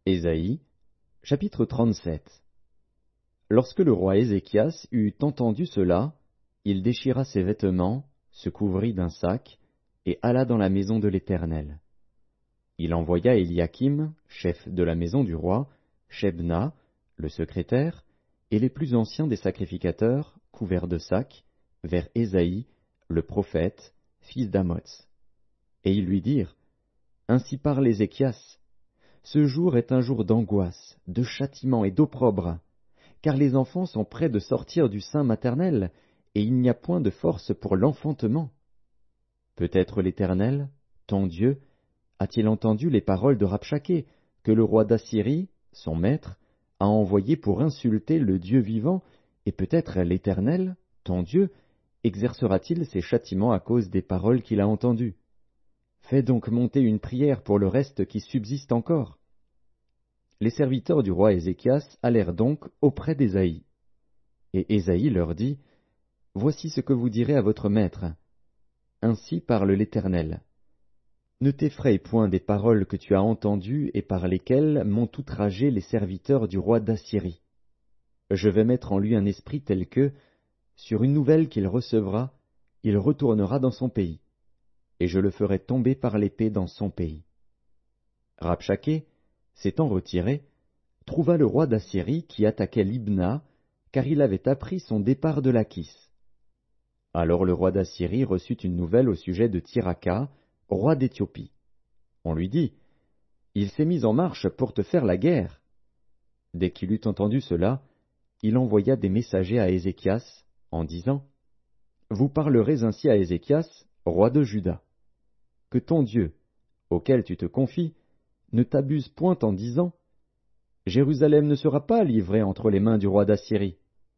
Ésaïe, chapitre 37. Lorsque le roi Ézéchias eut entendu cela, il déchira ses vêtements, se couvrit d'un sac, et alla dans la maison de l'Éternel. Il envoya Éliakim, chef de la maison du roi, Shebna, le secrétaire, et les plus anciens des sacrificateurs, couverts de sacs, vers Ésaïe, le prophète, fils d'Amoz. Et ils lui dirent, « Ainsi parle Ézéchias, ce jour est un jour d'angoisse, de châtiment et d'opprobre, car les enfants sont près de sortir du sein maternel, et il n'y a point de force pour l'enfantement. Peut-être l'Éternel, ton Dieu, a-t-il entendu les paroles de Rabshakeh, que le roi d'Assyrie, son maître, a envoyé pour insulter le Dieu vivant, et peut-être l'Éternel, ton Dieu, exercera-t-il ses châtiments à cause des paroles qu'il a entendues. Fais donc monter une prière pour le reste qui subsiste encore. » Les serviteurs du roi Ézéchias allèrent donc auprès d'Ésaïe. Et Ésaïe leur dit, « Voici ce que vous direz à votre maître. Ainsi parle l'Éternel. Ne t'effraie point des paroles que tu as entendues et par lesquelles m'ont outragé les serviteurs du roi d'Assyrie. Je vais mettre en lui un esprit tel que, sur une nouvelle qu'il recevra, il retournera dans son pays, et je le ferai tomber par l'épée dans son pays. » Rabshakeh, s'étant retiré, trouva le roi d'Assyrie qui attaquait Libna, car il avait appris son départ de Lachis. Alors le roi d'Assyrie reçut une nouvelle au sujet de Tirhaka, roi d'Éthiopie. On lui dit, « Il s'est mis en marche pour te faire la guerre. » Dès qu'il eut entendu cela, il envoya des messagers à Ézéchias, en disant, « Vous parlerez ainsi à Ézéchias, roi de Juda. Que ton Dieu, auquel tu te confies, ne t'abuse point en disant, « Jérusalem ne sera pas livrée entre les mains du roi d'Assyrie. »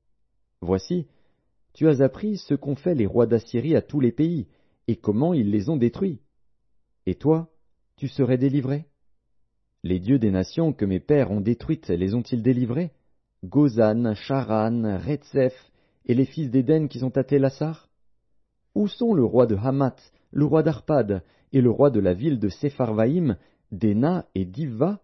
Voici, tu as appris ce qu'ont fait les rois d'Assyrie à tous les pays, et comment ils les ont détruits. Et toi, tu serais délivré? Les dieux des nations que mes pères ont détruites les ont-ils délivrés? Gozan, Charan, Retsef, et les fils d'Éden qui sont à Télassar? Où sont le roi de Hamath, le roi d'Arpad, et le roi de la ville de Sepharvaïm, d'Ena et d'Ivva?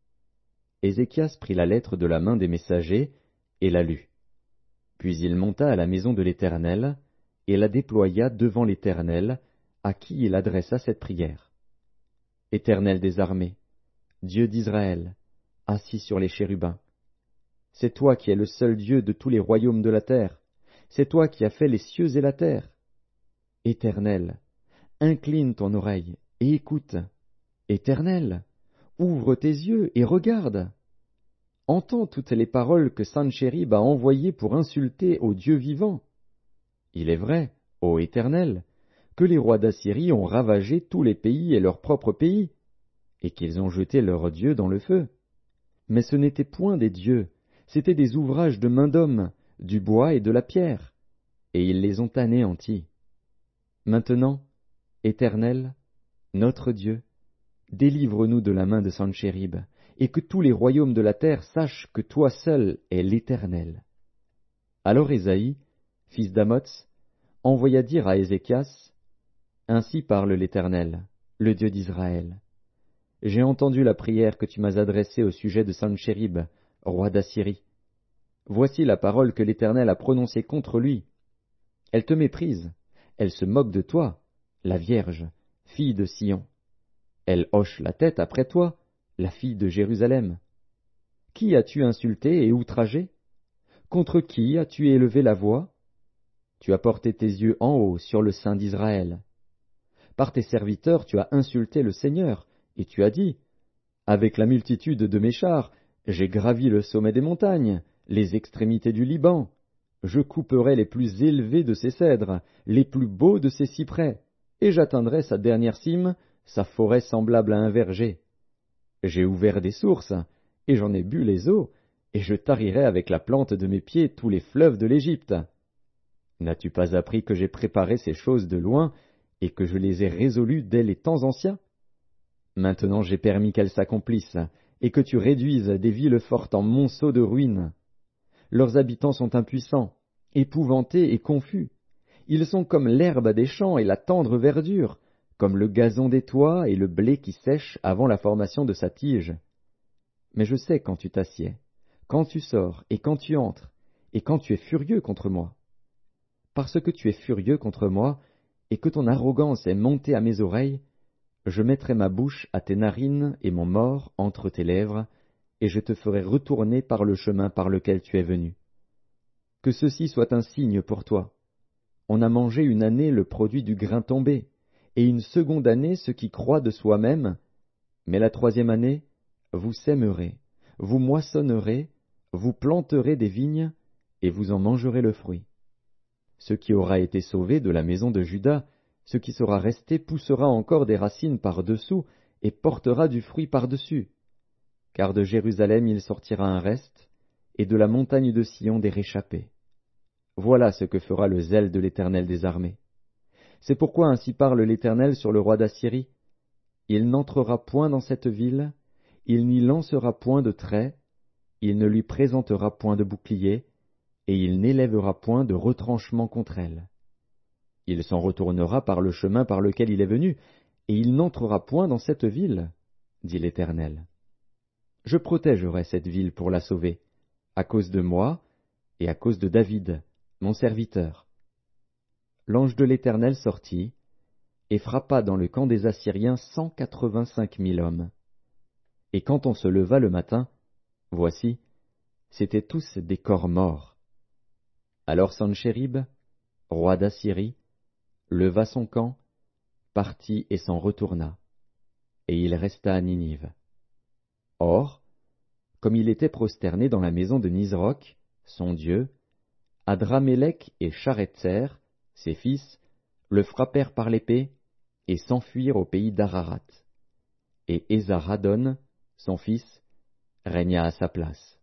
Ézéchias prit la lettre de la main des messagers et la lut. Puis il monta à la maison de l'Éternel et la déploya devant l'Éternel, à qui il adressa cette prière. Éternel des armées, Dieu d'Israël, assis sur les chérubins, c'est toi qui es le seul Dieu de tous les royaumes de la terre, c'est toi qui as fait les cieux et la terre. Éternel, incline ton oreille et écoute. Éternel, ouvre tes yeux et regarde. Entends toutes les paroles que Sanchérib a envoyées pour insulter au Dieu vivant. Il est vrai, ô Éternel, que les rois d'Assyrie ont ravagé tous les pays et leur propre pays, et qu'ils ont jeté leurs dieux dans le feu. Mais ce n'étaient point des dieux, c'étaient des ouvrages de main d'homme, du bois et de la pierre, et ils les ont anéantis. Maintenant, Éternel, notre Dieu, délivre-nous de la main de Sanchérib, et que tous les royaumes de la terre sachent que toi seul es l'Éternel. Alors Ésaïe, fils d'Amoz, envoya dire à Ézéchias, « Ainsi parle l'Éternel, le Dieu d'Israël. J'ai entendu la prière que tu m'as adressée au sujet de Sanchérib, roi d'Assyrie. Voici la parole que l'Éternel a prononcée contre lui. Elle te méprise, elle se moque de toi, la Vierge, fille de Sion. Elle hoche la tête après toi, la fille de Jérusalem. Qui as-tu insulté et outragé? Contre qui as-tu élevé la voix? Tu as porté tes yeux en haut sur le sein d'Israël. Par tes serviteurs tu as insulté le Seigneur, et tu as dit, « Avec la multitude de mes chars, j'ai gravi le sommet des montagnes, les extrémités du Liban. Je couperai les plus élevés de ses cèdres, les plus beaux de ses cyprès, et j'atteindrai sa dernière cime, sa forêt semblable à un verger. J'ai ouvert des sources, et j'en ai bu les eaux, et je tarirai avec la plante de mes pieds tous les fleuves de l'Égypte. N'as-tu pas appris que j'ai préparé ces choses de loin, et que je les ai résolues dès les temps anciens? Maintenant j'ai permis qu'elles s'accomplissent, et que tu réduises des villes fortes en monceaux de ruines. Leurs habitants sont impuissants, épouvantés et confus. Ils sont comme l'herbe des champs et la tendre verdure, comme le gazon des toits et le blé qui sèche avant la formation de sa tige. mais je sais quand tu t'assieds, quand tu sors et quand tu entres, et quand tu es furieux contre moi. Parce que tu es furieux contre moi, et que ton arrogance est montée à mes oreilles, je mettrai ma bouche à tes narines et mon mors entre tes lèvres, et je te ferai retourner par le chemin par lequel tu es venu. Que ceci soit un signe pour toi. On a mangé une année le produit du grain tombé, et une seconde année ce qui croît de soi-même, mais la troisième année, vous sèmerez, vous moissonnerez, vous planterez des vignes, et vous en mangerez le fruit. Ce qui aura été sauvé de la maison de Juda, ce qui sera resté poussera encore des racines par-dessous, et portera du fruit par-dessus. Car de Jérusalem il sortira un reste, et de la montagne de Sion des réchappés. Voilà ce que fera le zèle de l'Éternel des armées. C'est pourquoi ainsi parle l'Éternel sur le roi d'Assyrie. Il n'entrera point dans cette ville, il n'y lancera point de trait, il ne lui présentera point de bouclier, et il n'élèvera point de retranchement contre elle. Il s'en retournera par le chemin par lequel il est venu, et il n'entrera point dans cette ville, dit l'Éternel. Je protégerai cette ville pour la sauver, à cause de moi et à cause de David, mon serviteur. L'ange de l'Éternel sortit, et frappa dans le camp des Assyriens 185 000 hommes. Et quand on se leva le matin, voici, c'étaient tous des corps morts. Alors Sanchérib, roi d'Assyrie, leva son camp, partit et s'en retourna, et il resta à Ninive. Or, comme il était prosterné dans la maison de Nisroch, son dieu, Adramélec et Charetzer, ses fils, le frappèrent par l'épée, et s'enfuirent au pays d'Ararat. Et Esarhaddon, son fils, régna à sa place.